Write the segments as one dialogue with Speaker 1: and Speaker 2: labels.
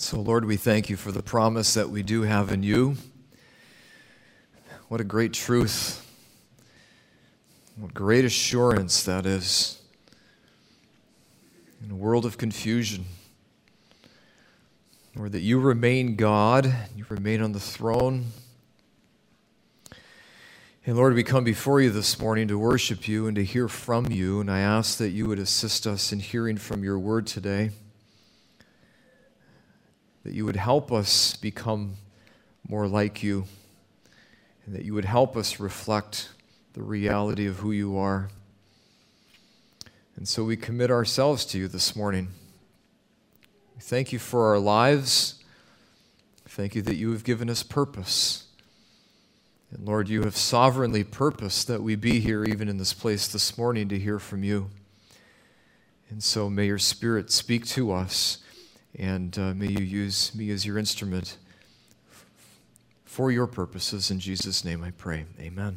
Speaker 1: So, Lord, we thank you for the promise that we do have in you. What a great truth. What great assurance that is. In a world of confusion, Lord, that you remain God, you remain on the throne. And Lord, we come before you this morning to worship you and to hear from you, and I ask that you would assist us in hearing from your word today, that you would help us become more like you, and that you would help us reflect the reality of who you are. And so we commit ourselves to you this morning. We thank you for our lives. Thank you that you have given us purpose. And Lord, you have sovereignly purposed that we be here even in this place this morning to hear from you. And so may your Spirit speak to us, and may you use me as your instrument for your purposes. In Jesus' name I pray. Amen.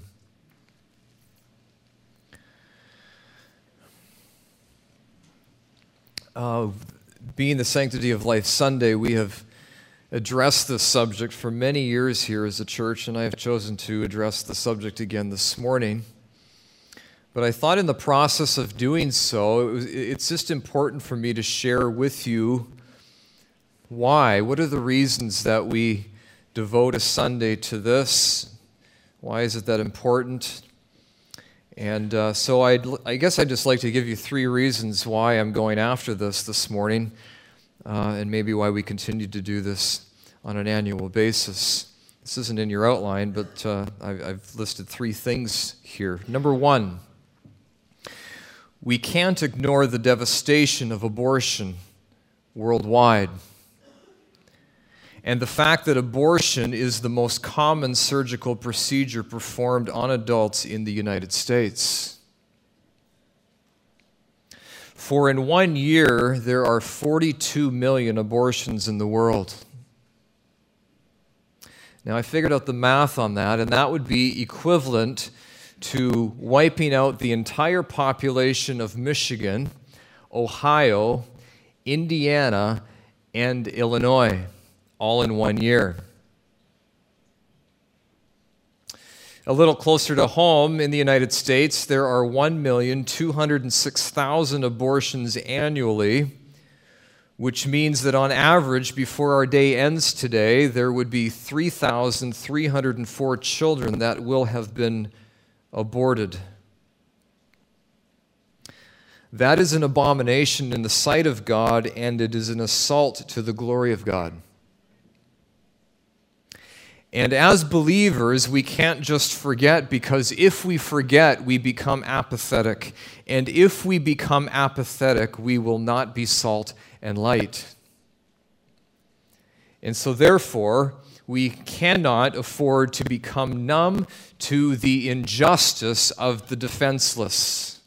Speaker 1: Being the Sanctity of Life Sunday, we have addressed this subject for many years here as a church, and I have chosen to address the subject again this morning. But I thought in the process of doing so, it's just important for me to share with you why. What are the reasons that we devote a Sunday to this? Why is it that important? And so I guess I'd just like to give you 3 reasons why I'm going after this morning, and maybe why we continue to do this on an annual basis. This isn't in your outline, but I've listed 3 things here. Number 1, we can't ignore the devastation of abortion worldwide, and the fact that abortion is the most common surgical procedure performed on adults in the United States. For in 1 year, there are 42 million abortions in the world. Now, I figured out the math on that, and that would be equivalent to wiping out the entire population of Michigan, Ohio, Indiana, and Illinois, all in 1 year. A little closer to home, in the United States, there are 1,206,000 abortions annually, which means that on average, before our day ends today, there would be 3,304 children that will have been aborted. That is an abomination in the sight of God, and it is an assault to the glory of God. And as believers, we can't just forget, because if we forget, we become apathetic. And if we become apathetic, we will not be salt and light. And so therefore, we cannot afford to become numb to the injustice of the defenseless.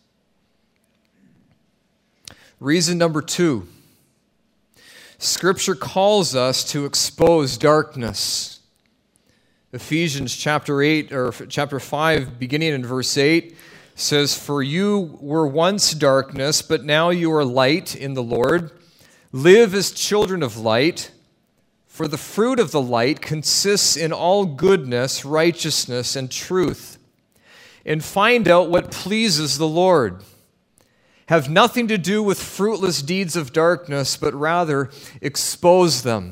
Speaker 1: Reason number 2, Scripture calls us to expose darkness. Ephesians chapter 5, beginning in verse 8, says, "For you were once darkness, but now you are light in the Lord. Live as children of light, for the fruit of the light consists in all goodness, righteousness, and truth. And find out what pleases the Lord. Have nothing to do with fruitless deeds of darkness, but rather expose them."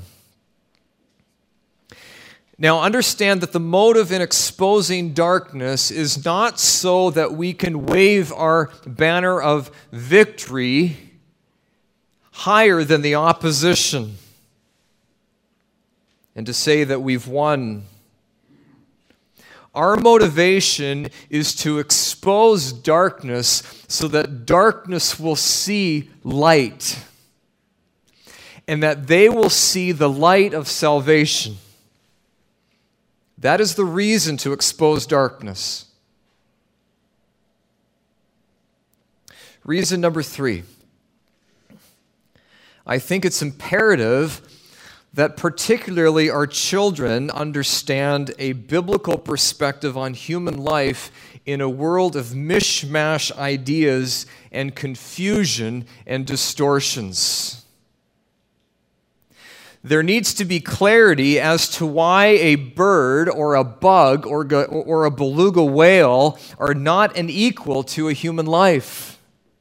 Speaker 1: Now, understand that the motive in exposing darkness is not so that we can wave our banner of victory higher than the opposition and to say that we've won. Our motivation is to expose darkness so that darkness will see light, and that they will see the light of salvation. That is the reason to expose darkness. Reason number 3. I think it's imperative that particularly our children understand a biblical perspective on human life in a world of mishmash ideas and confusion and distortions. there needs to be clarity as to why a bird or a bug or a beluga whale are not an equal to a human life.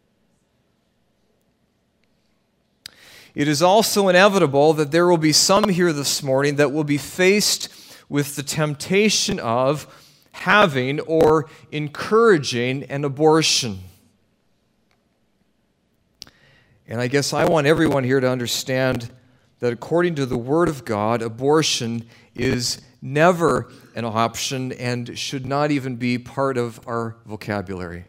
Speaker 1: It is also inevitable that there will be some here this morning that will be faced with the temptation of having or encouraging an abortion. And I guess I want everyone here to understand that according to the Word of God, abortion is never an option and should not even be part of our vocabulary.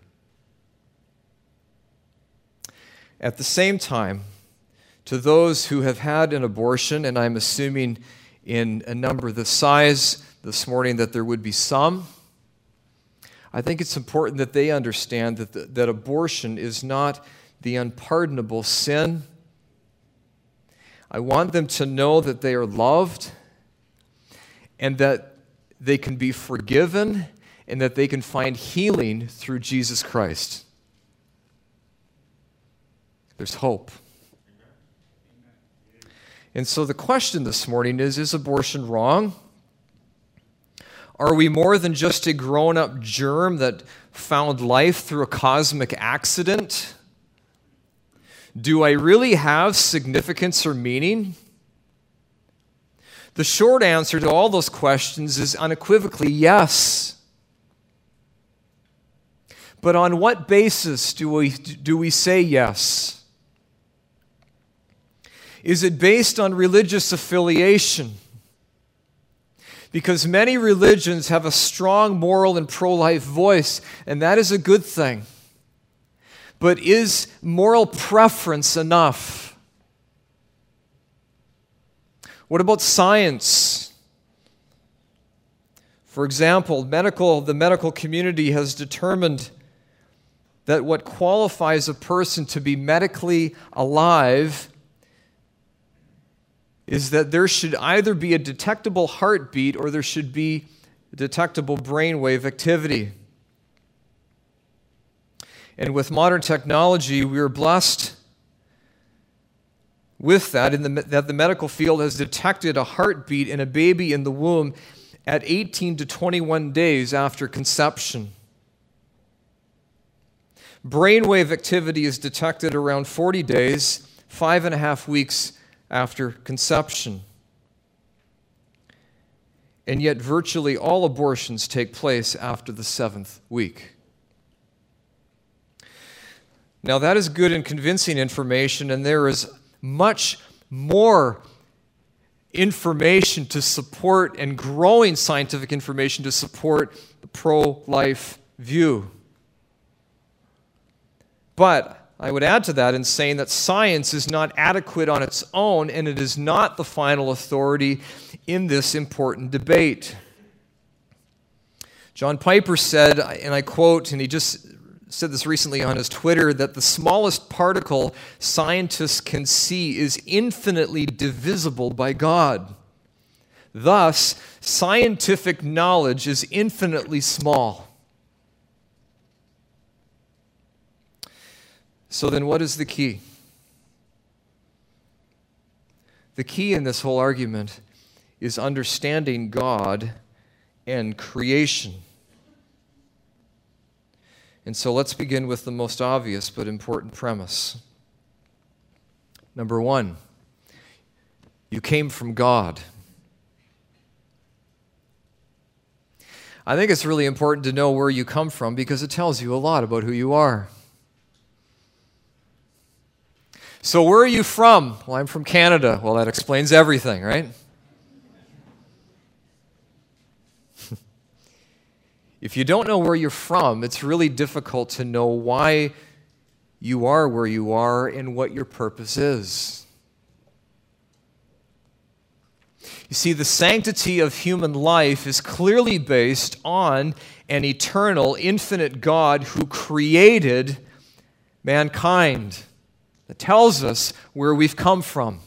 Speaker 1: At the same time, to those who have had an abortion, and I'm assuming in a number this size this morning that there would be some, I think it's important that they understand that abortion is not the unpardonable sin. I want them to know that they are loved and that they can be forgiven and that they can find healing through Jesus Christ. There's hope. And so the question this morning is abortion wrong? Are we more than just a grown-up germ that found life through a cosmic accident? Do I really have significance or meaning? The short answer to all those questions is unequivocally yes. But on what basis do we say yes? Is it based on religious affiliation? Because many religions have a strong moral and pro-life voice, and that is a good thing. But is moral preference enough? What about science? For example, the medical community has determined that what qualifies a person to be medically alive is that there should either be a detectable heartbeat or there should be detectable brainwave activity. And with modern technology, we are blessed with that, that the medical field has detected a heartbeat in a baby in the womb at 18 to 21 days after conception. Brainwave activity is detected around 40 days, 5.5 weeks after conception. And yet virtually all abortions take place after the 7th week. Now that is good and convincing information, and there is much more information to support and growing scientific information to support the pro-life view. But I would add to that in saying that science is not adequate on its own, and it is not the final authority in this important debate. John Piper said, and I quote, and he just said this recently on his Twitter, that the smallest particle scientists can see is infinitely divisible by God. Thus, scientific knowledge is infinitely small. So then what is the key? The key in this whole argument is understanding God and creation. And so let's begin with the most obvious but important premise. Number one, you came from God. I think it's really important to know where you come from because it tells you a lot about who you are. So where are you from? Well, I'm from Canada. Well, that explains everything, right? If you don't know where you're from, it's really difficult to know why you are where you are and what your purpose is. You see, the sanctity of human life is clearly based on an eternal, infinite God who created mankind. That tells us where we've come from.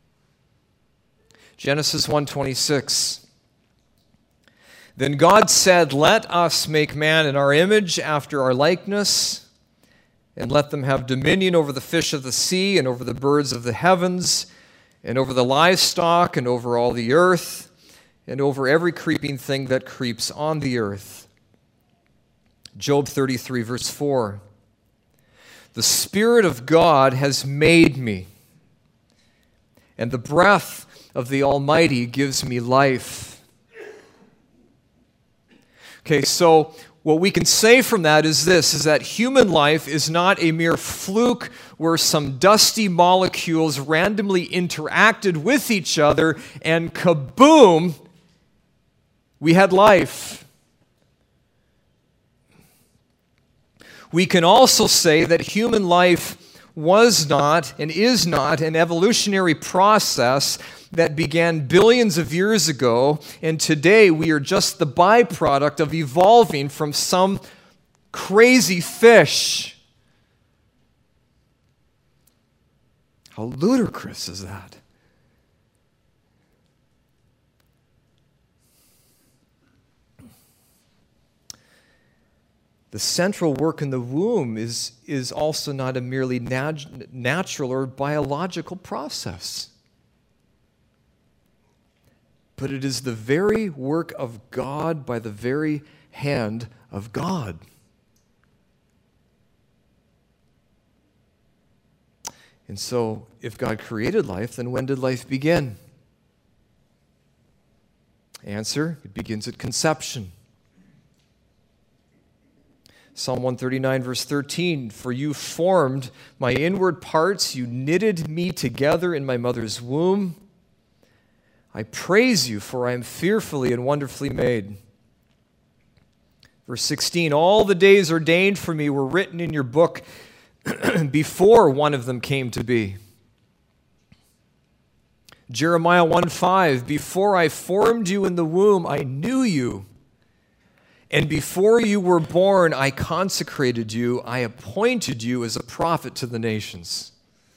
Speaker 1: Genesis 1:26. Then God said, "Let us make man in our image, after our likeness, and let them have dominion over the fish of the sea and over the birds of the heavens, and over the livestock, and over all the earth, and over every creeping thing that creeps on the earth. Job 33, verse 4. The Spirit of God has made me, and the breath of the Almighty gives me life. Okay, so what we can say from that is this, is that human life is not a mere fluke where some dusty molecules randomly interacted with each other and kaboom, we had life. We can also say that human life was not and is not an evolutionary process that began billions of years ago, and today we are just the byproduct of evolving from some crazy fish. How ludicrous is that? The central work in the womb is also not a merely natural or biological process, but it is the very work of God by the very hand of God. And so, if God created life, then when did life begin? Answer, it begins at conception. Psalm 139, verse 13, for you formed my inward parts, you knitted me together in my mother's womb. I praise you, for I am fearfully and wonderfully made. Verse 16, all the days ordained for me were written in your book before one of them came to be. Jeremiah 1:5, before I formed you in the womb, I knew you. And before you were born, I consecrated you. I appointed you as a prophet to the nations.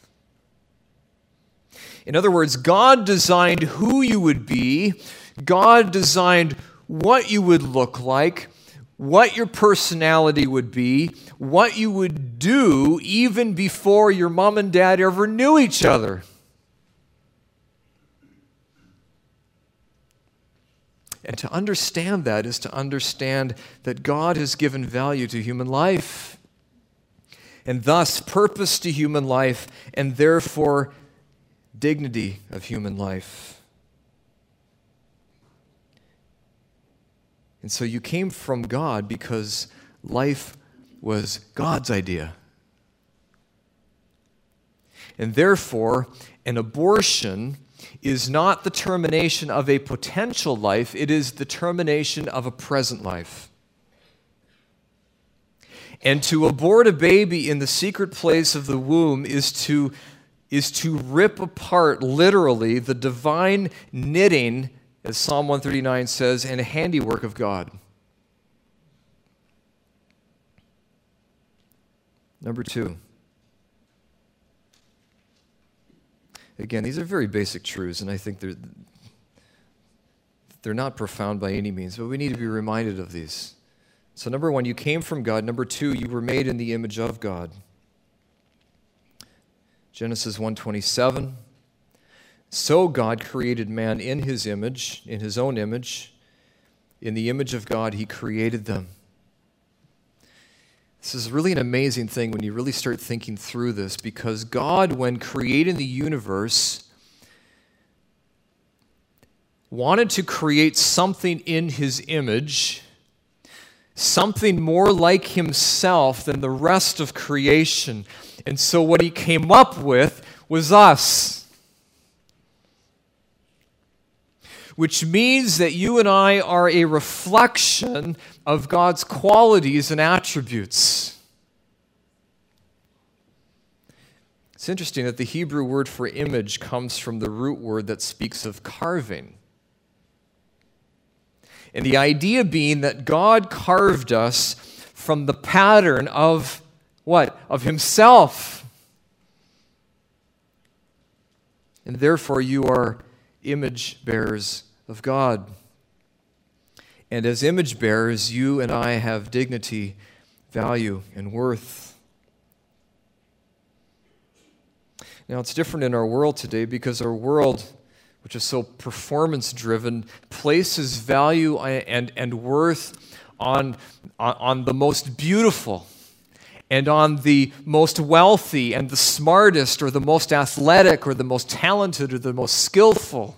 Speaker 1: In other words, God designed who you would be. God designed what you would look like, what your personality would be, what you would do even before your mom and dad ever knew each other. And to understand that is to understand that God has given value to human life, and thus purpose to human life, and therefore dignity of human life. And so you came from God because life was God's idea. And therefore, an abortion is not the termination of a potential life, it is the termination of a present life. And to abort a baby in the secret place of the womb is to rip apart, literally, the divine knitting, as Psalm 139 says, and handiwork of God. Number 2. Again, these are very basic truths, and I think they're not profound by any means, but we need to be reminded of these. So number 1, you came from God. Number 2, you were made in the image of God. Genesis 1:27. So God created man in his image, in his own image. In the image of God, he created them. This is really an amazing thing when you really start thinking through this, because God, when creating the universe, wanted to create something in his image, something more like himself than the rest of creation. And so what he came up with was us. Which means that you and I are a reflection of God's qualities and attributes. It's interesting that the Hebrew word for image comes from the root word that speaks of carving. And the idea being that God carved us from the pattern of what? Of himself. And therefore you are image bearers of God. And as image bearers, you and I have dignity, value, and worth. Now, it's different in our world today because our world, which is so performance-driven, places value and worth on the most beautiful and on the most wealthy and the smartest or the most athletic or the most talented or the most skillful.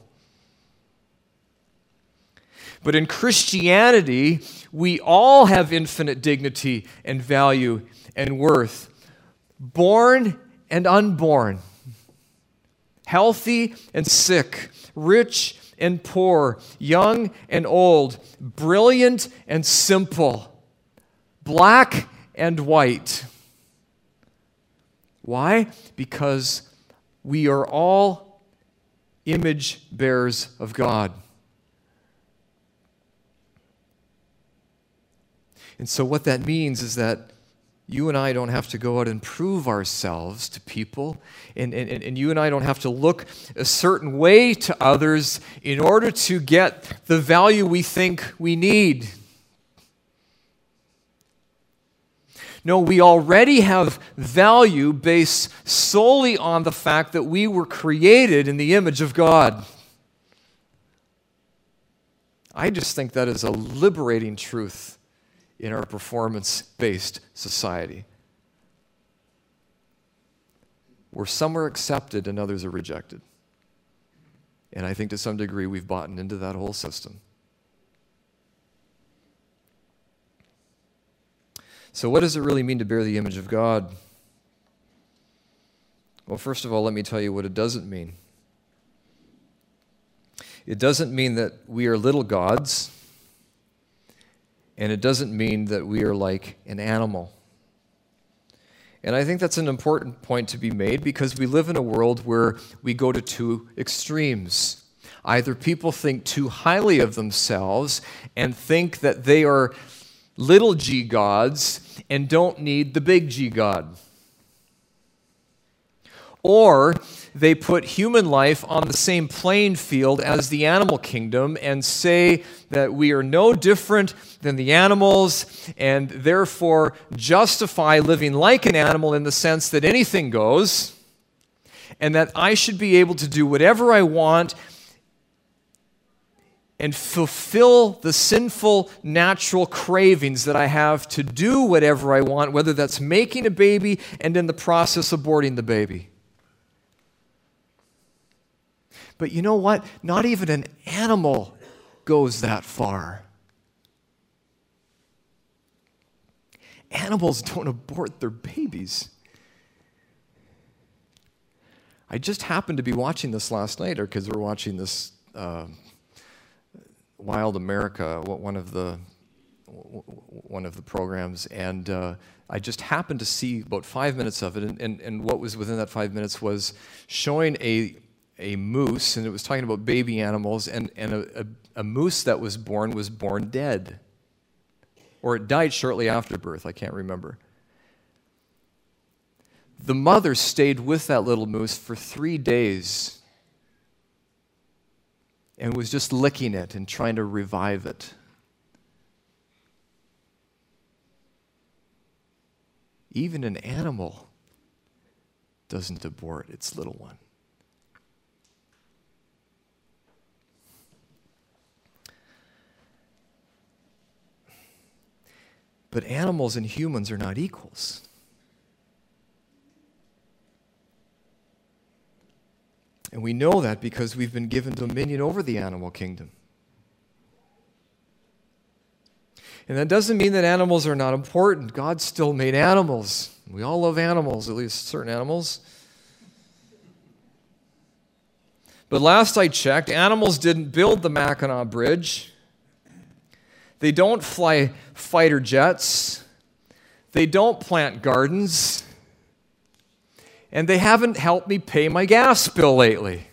Speaker 1: But in Christianity, we all have infinite dignity and value and worth, born and unborn, healthy and sick, rich and poor, young and old, brilliant and simple, black and white. Why? Because we are all image bearers of God. And so what that means is that you and I don't have to go out and prove ourselves to people, and you and I don't have to look a certain way to others in order to get the value we think we need. No, we already have value based solely on the fact that we were created in the image of God. I just think that is a liberating truth in our performance-based society, where some are accepted and others are rejected. And I think to some degree we've bought into that whole system. So what does it really mean to bear the image of God? Well, first of all, let me tell you what it doesn't mean. It doesn't mean that we are little gods, and it doesn't mean that we are like an animal. And I think that's an important point to be made because we live in a world where we go to two extremes. Either people think too highly of themselves and think that they are little g gods and don't need the big G God. Or they put human life on the same playing field as the animal kingdom and say that we are no different than the animals and therefore justify living like an animal in the sense that anything goes and that I should be able to do whatever I want and fulfill the sinful, natural cravings that I have to do whatever I want, whether that's making a baby and in the process aborting the baby. But you know what? Not even an animal goes that far. Animals don't abort their babies. I just happened to be watching this last night. Our kids were watching this Wild America, one of the programs, and I just happened to see about 5 minutes of it, and what was within that 5 minutes was showing a moose, and it was talking about baby animals, and a moose that was born dead. Or it died shortly after birth, I can't remember. The mother stayed with that little moose for 3 days and was just licking it and trying to revive it. Even an animal doesn't abort its little one. But animals and humans are not equals. And we know that because we've been given dominion over the animal kingdom. And that doesn't mean that animals are not important. God still made animals. We all love animals, at least certain animals. But last I checked, animals didn't build the Mackinac Bridge. They don't fly fighter jets. They don't plant gardens. And they haven't helped me pay my gas bill lately.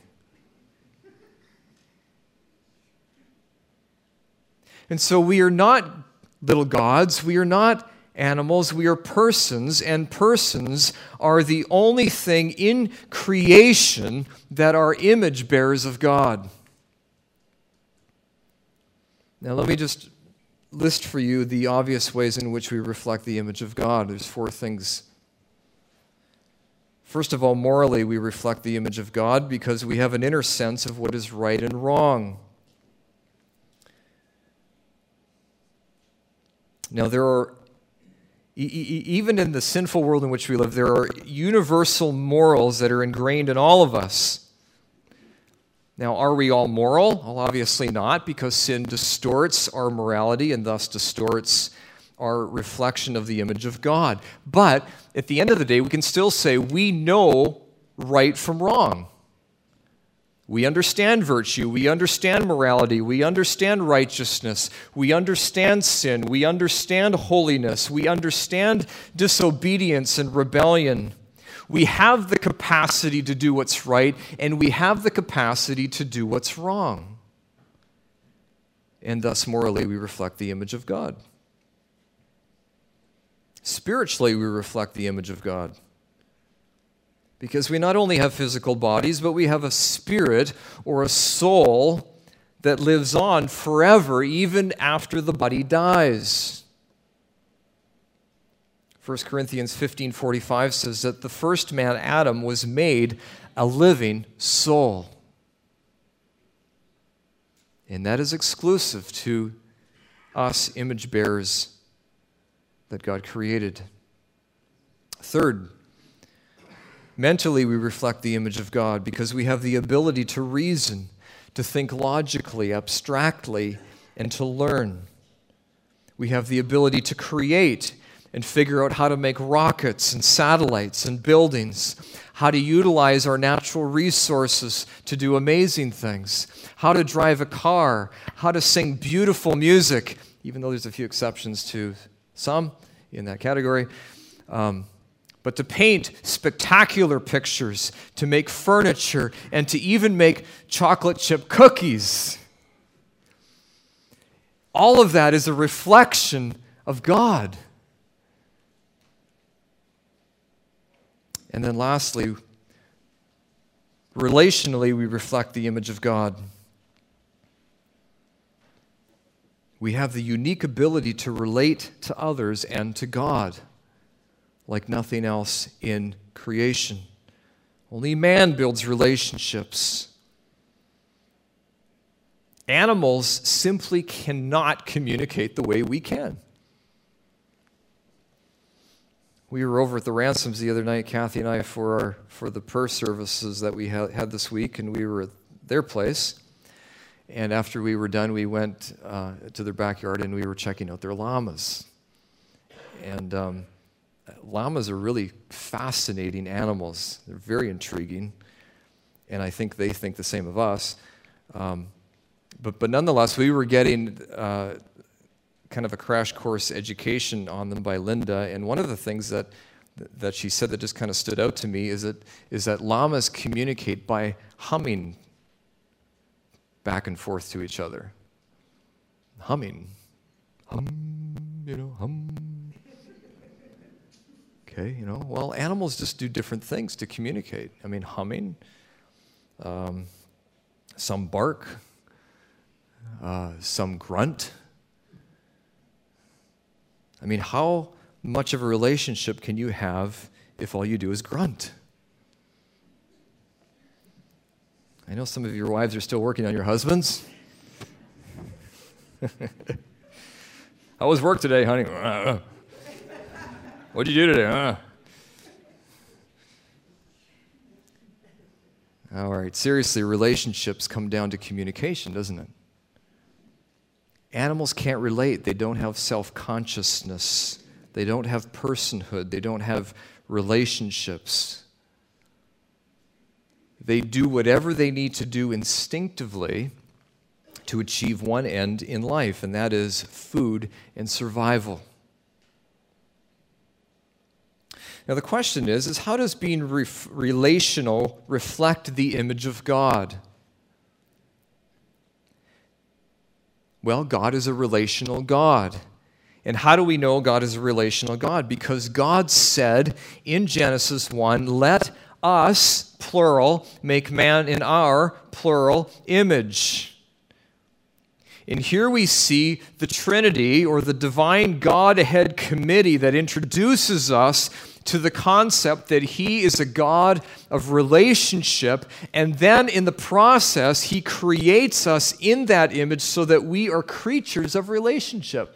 Speaker 1: And so we are not little gods. We are not animals. We are persons, and persons are the only thing in creation that are image bearers of God. Now let me just list for you the obvious ways in which we reflect the image of God. There's 4 things. First of all, morally, we reflect the image of God because we have an inner sense of what is right and wrong. Now, there are, even in the sinful world in which we live, there are universal morals that are ingrained in all of us. Now, are we all moral? Well, obviously not, because sin distorts our morality and thus distorts our reflection of the image of God. But at the end of the day, we can still say we know right from wrong. We understand virtue, we understand morality, we understand righteousness, we understand sin, we understand holiness, we understand disobedience and rebellion. We have the capacity to do what's right, and we have the capacity to do what's wrong. And thus, morally, we reflect the image of God. Spiritually, we reflect the image of God. Because we not only have physical bodies, but we have a spirit or a soul that lives on forever, even after the body dies. 1 Corinthians 15:45 says that the first man, Adam, was made a living soul. And that is exclusive to us image bearers that God created. Third, mentally we reflect the image of God because we have the ability to reason, to think logically, abstractly, and to learn. We have the ability to create and figure out how to make rockets and satellites and buildings, how to utilize our natural resources to do amazing things, how to drive a car, how to sing beautiful music, even though there's a few exceptions to some in that category, but to paint spectacular pictures, to make furniture, and to even make chocolate chip cookies. All of that is a reflection of God. And then lastly, relationally, we reflect the image of God. We have the unique ability to relate to others and to God like nothing else in creation. Only man builds relationships. Animals simply cannot communicate the way we can. We were over at the Ransoms the other night, Kathy and I, for the prayer services that we had this week, and we were at their place. And after we were done, we went to their backyard and we were checking out their llamas. And llamas are really fascinating animals. They're very intriguing, and I think they think the same of us. But nonetheless, we were getting kind of a crash course education on them by Linda, and one of the things that she said that just kind of stood out to me is that llamas communicate by humming back and forth to each other. Humming. Hum, hum. Okay, well, animals just do different things to communicate. I mean, humming, some bark, some grunt. I mean, how much of a relationship can you have if all you do is grunt? I know some of your wives are still working on your husbands. How was work today, honey? What'd you do today? All right, seriously, relationships come down to communication, doesn't it? Animals can't relate. They don't have self-consciousness. They don't have personhood. They don't have relationships. They do whatever they need to do instinctively to achieve one end in life, and that is food and survival. Now the question is how does being relational reflect the image of God? Well, God is a relational God. And how do we know God is a relational God? Because God said in Genesis 1, let us, plural, make man in our, plural, image. And here we see the Trinity, or the divine Godhead committee, that introduces us to the concept that He is a God of relationship, and then in the process, He creates us in that image so that we are creatures of relationship.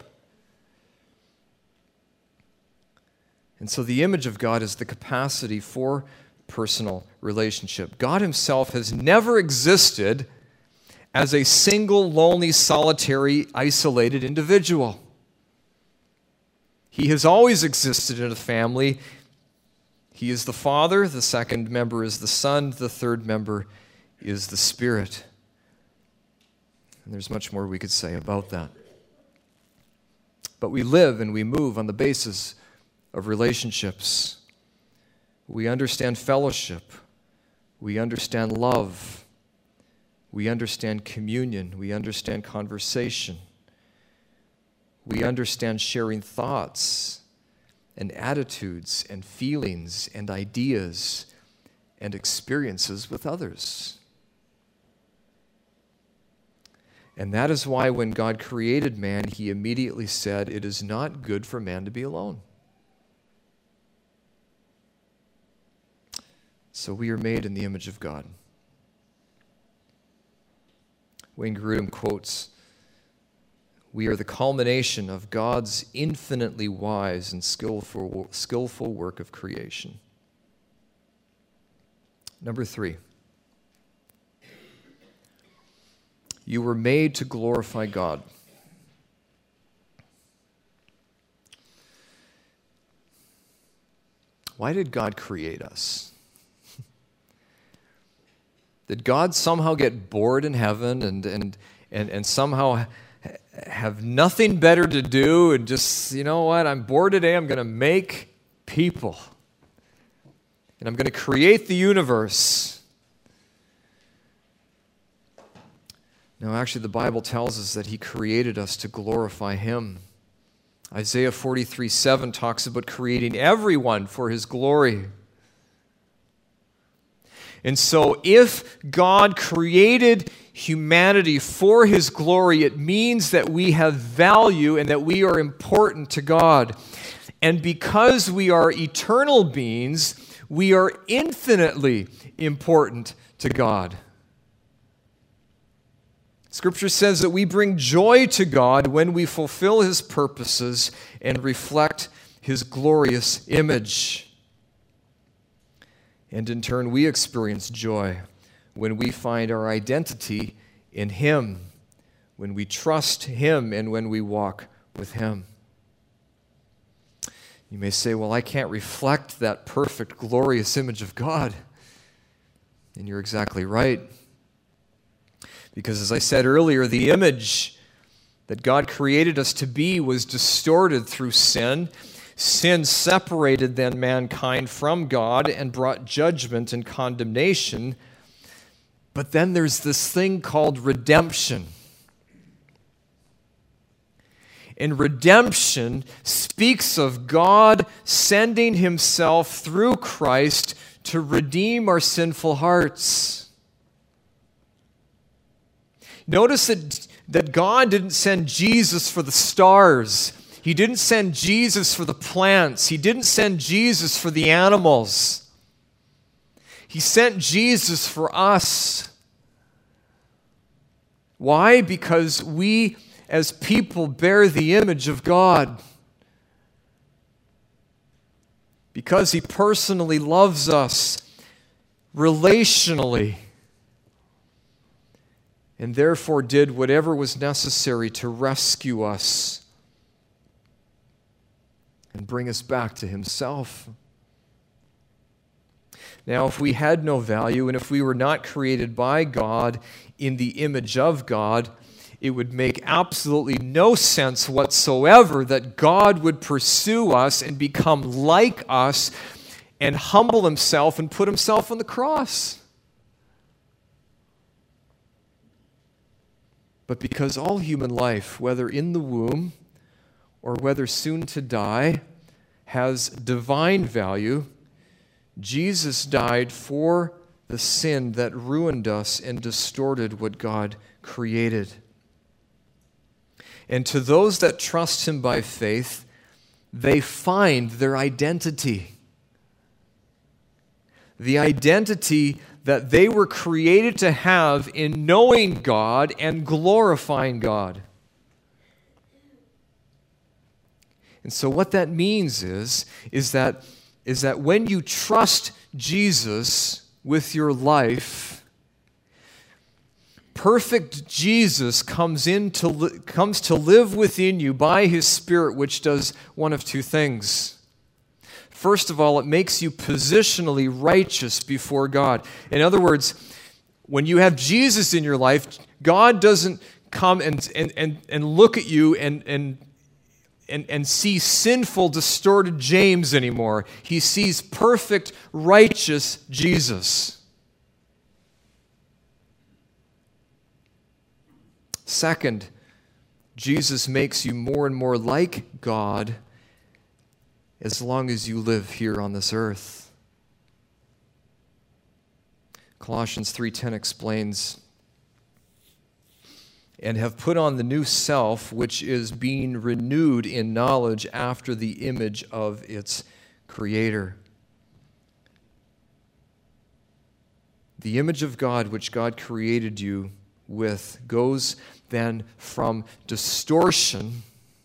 Speaker 1: And so the image of God is the capacity for personal relationship. God Himself has never existed as a single, lonely, solitary, isolated individual. He has always existed in a family. He is the Father, the second member is the Son, the third member is the Spirit. And there's much more we could say about that. But we live and we move on the basis of relationships. We understand fellowship. We understand love. We understand communion. We understand conversation. We understand sharing thoughts and attitudes and feelings and ideas and experiences with others. And that is why when God created man, He immediately said, "It is not good for man to be alone." So we are made in the image of God. Wayne Grudem quotes, "We are the culmination of God's infinitely wise and skillful work of creation." Number 3, you were made to glorify God. Why did God create us? Did God somehow get bored in heaven and somehow have nothing better to do and just, you know what, I'm bored today, I'm going to make people. And I'm going to create the universe. No, actually the Bible tells us that He created us to glorify Him. Isaiah 43:7 talks about creating everyone for His glory. And so if God created humanity for His glory, it means that we have value and that we are important to God. And because we are eternal beings, we are infinitely important to God. Scripture says that we bring joy to God when we fulfill His purposes and reflect His glorious image. And in turn, we experience joy when we find our identity in Him, when we trust Him, and when we walk with Him. You may say, well, I can't reflect that perfect, glorious image of God. And you're exactly right. Because as I said earlier, the image that God created us to be was distorted through sin. Sin separated then mankind from God and brought judgment and condemnation. But then there's this thing called redemption. And redemption speaks of God sending Himself through Christ to redeem our sinful hearts. Notice that God didn't send Jesus for the stars. He didn't send Jesus for the plants. He didn't send Jesus for the animals. He sent Jesus for us. Why? Because we as people bear the image of God. Because He personally loves us relationally, and therefore did whatever was necessary to rescue us and bring us back to Himself. Now, if we had no value and if we were not created by God in the image of God, it would make absolutely no sense whatsoever that God would pursue us and become like us and humble Himself and put Himself on the cross. But because all human life, whether in the womb or whether soon to die, has divine value, Jesus died for the sin that ruined us and distorted what God created. And to those that trust him by faith, they find their identity. The identity that they were created to have in knowing God and glorifying God. And so what that means is that when you trust Jesus with your life, perfect Jesus comes to live within you by his Spirit, which does one of two things. First of all, it makes you positionally righteous before God. In other words, when you have Jesus in your life, God doesn't come and look at you and see sinful, distorted James anymore. He sees perfect, righteous Jesus. Second, Jesus makes you more and more like God as long as you live here on this earth. Colossians 3:10 explains, "And have put on the new self, which is being renewed in knowledge after the image of its Creator." The image of God, which God created you with, goes then from distortion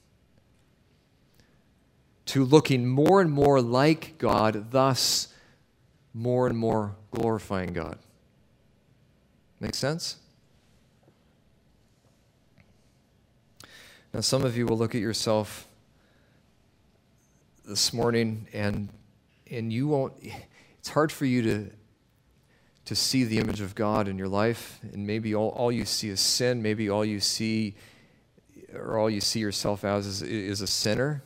Speaker 1: to looking more and more like God, thus more and more glorifying God. Make sense? Now, some of you will look at yourself this morning and you won't, it's hard for you to see the image of God in your life, and maybe all you see is sin. Maybe all you see yourself as is a sinner.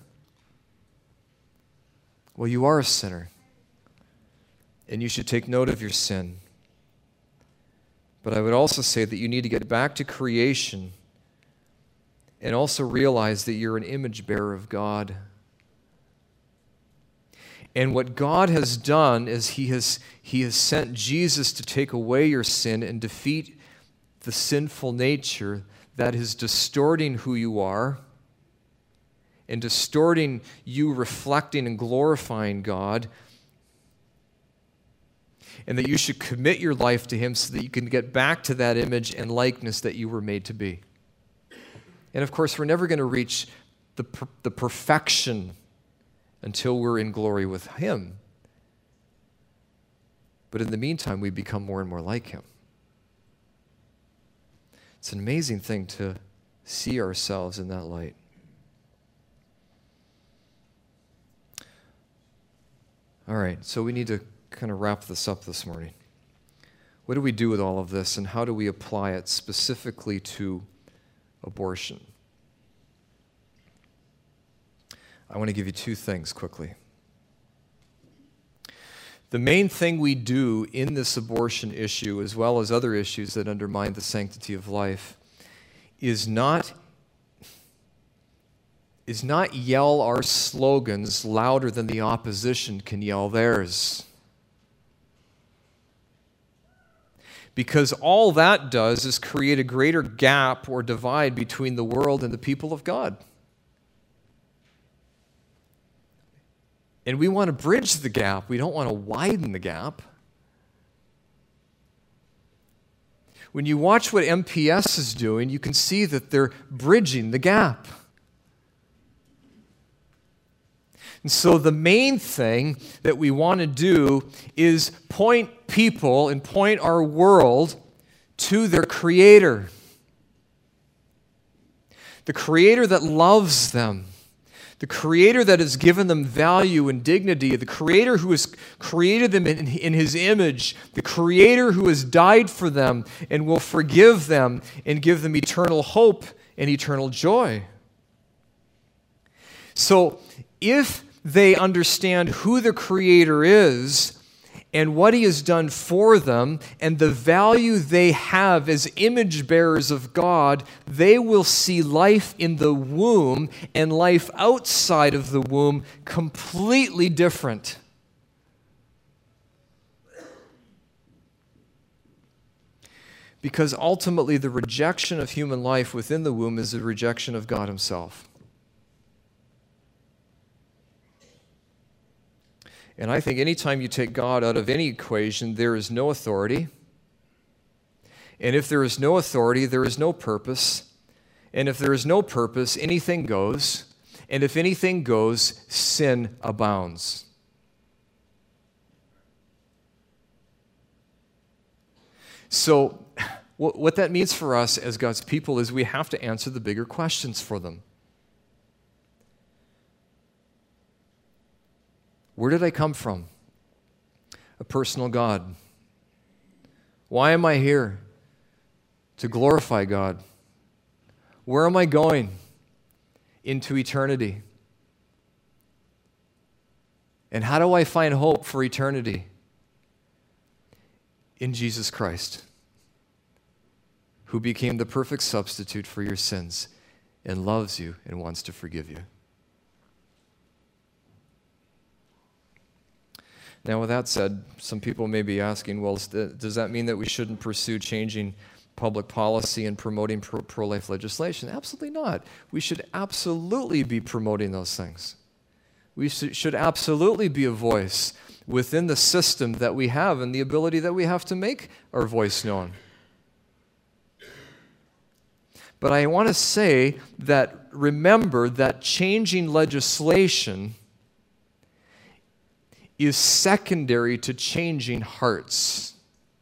Speaker 1: Well, you are a sinner, and you should take note of your sin. But I would also say that you need to get back to creation and also realize that you're an image bearer of God. And what God has done is He has sent Jesus to take away your sin and defeat the sinful nature that is distorting who you are and distorting you reflecting and glorifying God, and that you should commit your life to Him so that you can get back to that image and likeness that you were made to be. And of course, we're never going to reach the perfection until we're in glory with Him. But in the meantime, we become more and more like Him. It's an amazing thing to see ourselves in that light. All right, so we need to kind of wrap this up this morning. What do we do with all of this, and how do we apply it specifically to abortion? I want to give you two things quickly. The main thing we do in this abortion issue, as well as other issues that undermine the sanctity of life, is not yell our slogans louder than the opposition can yell theirs. Because all that does is create a greater gap or divide between the world and the people of God. And we want to bridge the gap. We don't want to widen the gap. When you watch what MPS is doing, you can see that they're bridging the gap. And so the main thing that we want to do is point people and point our world to their Creator. The Creator that loves them. The Creator that has given them value and dignity. The Creator who has created them in His image. The Creator who has died for them and will forgive them and give them eternal hope and eternal joy. So if they understand who the Creator is and what He has done for them and the value they have as image bearers of God, they will see life in the womb and life outside of the womb completely different. Because ultimately, the rejection of human life within the womb is a rejection of God Himself. And I think anytime you take God out of any equation, there is no authority. And if there is no authority, there is no purpose. And if there is no purpose, anything goes. And if anything goes, sin abounds. So, what that means for us as God's people is we have to answer the bigger questions for them. Where did I come from? A personal God. Why am I here? To glorify God. Where am I going? Into eternity. And how do I find hope for eternity? In Jesus Christ, who became the perfect substitute for your sins and loves you and wants to forgive you. Now, with that said, some people may be asking, well, does that mean that we shouldn't pursue changing public policy and promoting pro-life legislation? Absolutely not. We should absolutely be promoting those things. We should absolutely be a voice within the system that we have and the ability that we have to make our voice known. But I want to say that remember that changing legislation is secondary to changing hearts.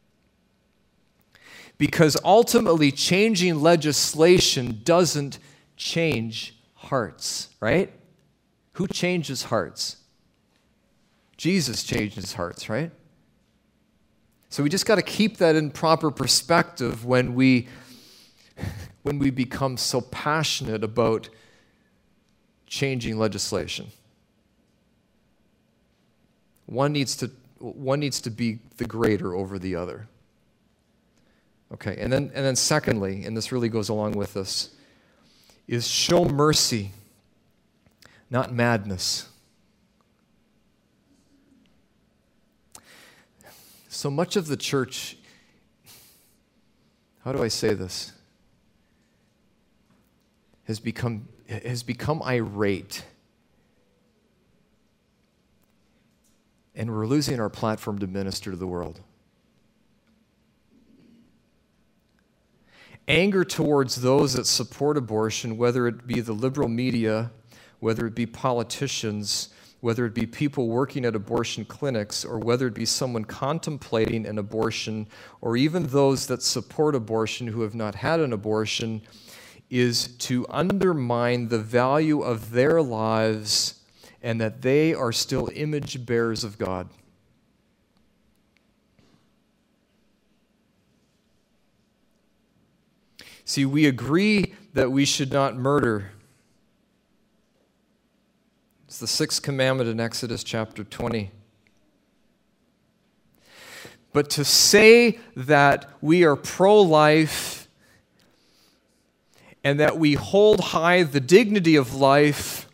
Speaker 1: Because ultimately, changing legislation doesn't change hearts, right? Who changes hearts? Jesus changes hearts, right? So we just got to keep that in proper perspective when we become so passionate about changing legislation. One needs to be the greater over the other. Okay, and then secondly, and this really goes along with this, is show mercy, not madness. So much of the church, how do I say this, has become irate. And we're losing our platform to minister to the world. Anger towards those that support abortion, whether it be the liberal media, whether it be politicians, whether it be people working at abortion clinics, or whether it be someone contemplating an abortion, or even those that support abortion who have not had an abortion, is to undermine the value of their lives and that they are still image bearers of God. See, we agree that we should not murder. It's the sixth commandment in Exodus chapter 20. But to say that we are pro-life and that we hold high the dignity of life,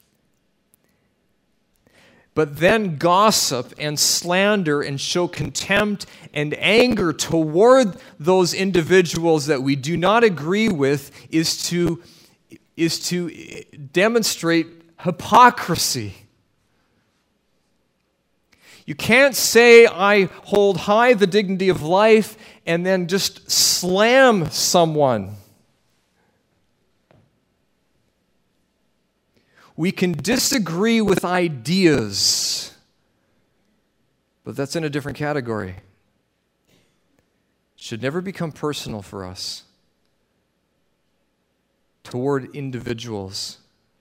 Speaker 1: but then gossip and slander and show contempt and anger toward those individuals that we do not agree with is to demonstrate hypocrisy. You can't say, I hold high the dignity of life, and then just slam someone. We can disagree with ideas, but that's in a different category. It should never become personal for us toward individuals.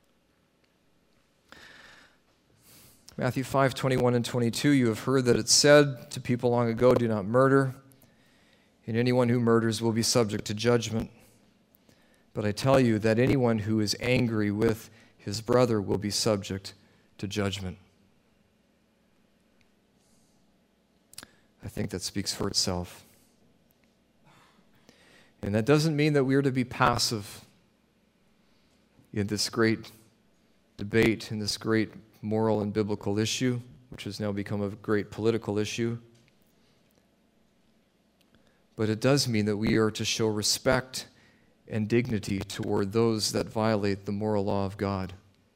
Speaker 1: Matthew 5:21 and 22, you have heard that it said to people long ago, do not murder, and anyone who murders will be subject to judgment. But I tell you that anyone who is angry with his brother will be subject to judgment. I think that speaks for itself. And that doesn't mean that we are to be passive in this great debate, in this great moral and biblical issue, which has now become a great political issue. but it does mean that we are to show respect and dignity toward those that violate the moral law of God.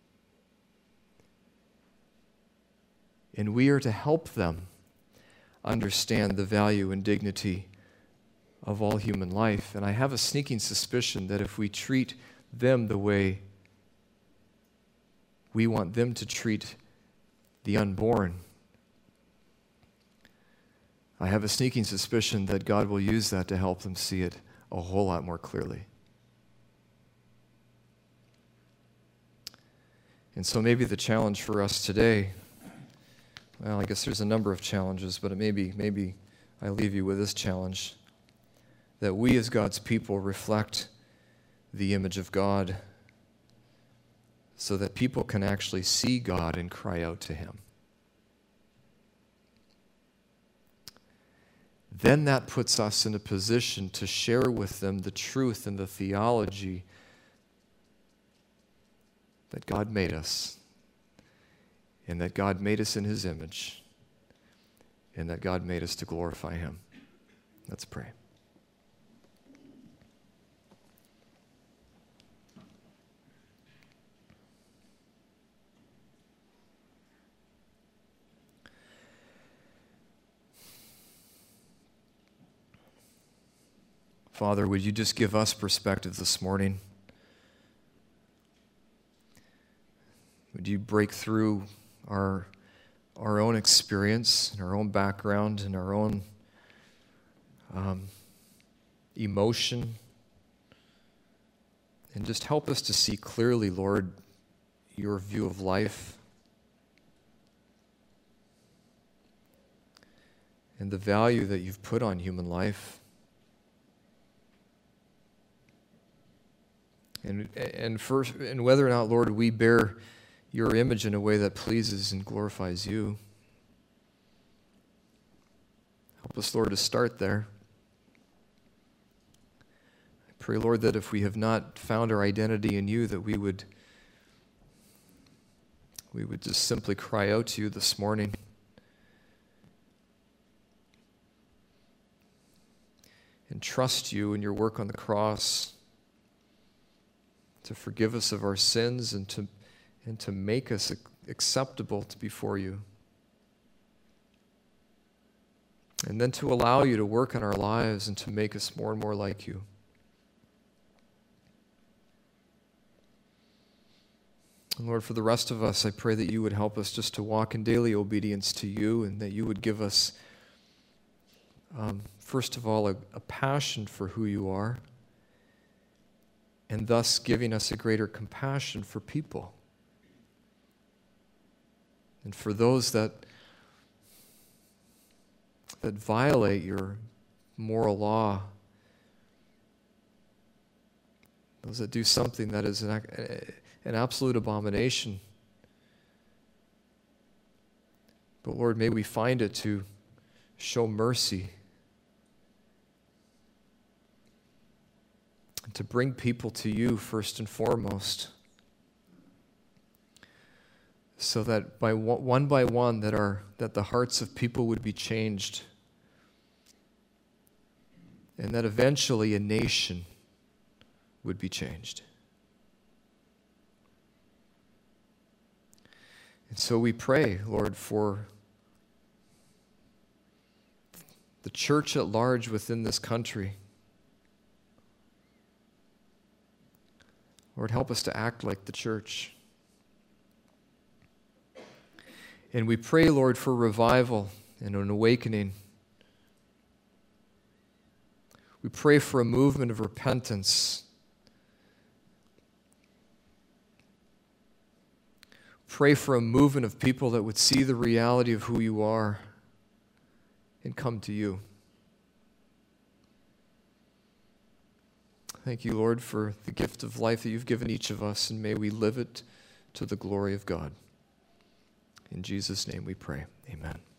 Speaker 1: And we are to help them understand the value and dignity of all human life. And I have a sneaking suspicion that if we treat them the way we want them to treat the unborn, I have a sneaking suspicion that God will use that to help them see it a whole lot more clearly. And so maybe the challenge for us today, well, I guess there's a number of challenges, but maybe I leave you with this challenge, that we as God's people reflect the image of God so that people can actually see God and cry out to Him. Then that puts us in a position to share with them the truth and the theology that God made us, and that God made us in His image, and that God made us to glorify Him. Let's pray. Father, would you just give us perspective this morning? Would you break through our own experience, and our own background, and our own emotion, and just help us to see clearly, Lord, your view of life and the value that you've put on human life. And whether or not, Lord, we bear your image in a way that pleases and glorifies you. Help us, Lord, to start there. I pray, Lord, that if we have not found our identity in you, that we would just simply cry out to you this morning. And trust you in your work on the cross to forgive us of our sins and to make us acceptable before you. And then to allow you to work in our lives and to make us more and more like you. And Lord, for the rest of us, I pray that you would help us just to walk in daily obedience to you, and that you would give us, first of all, a passion for who you are, and thus giving us a greater compassion for people. And for those that violate your moral law, those that do something that is an absolute abomination. But Lord, may we find it to show mercy, and to bring people to you first and foremost, so that one by one that the hearts of people would be changed, and that eventually a nation would be changed. And so we pray, Lord, for the church at large within this country. Lord, help us to act like the church. And we pray, Lord, for revival and an awakening. We pray for a movement of repentance. Pray for a movement of people that would see the reality of who you are and come to you. Thank you, Lord, for the gift of life that you've given each of us, and may we live it to the glory of God. In Jesus' name we pray. Amen.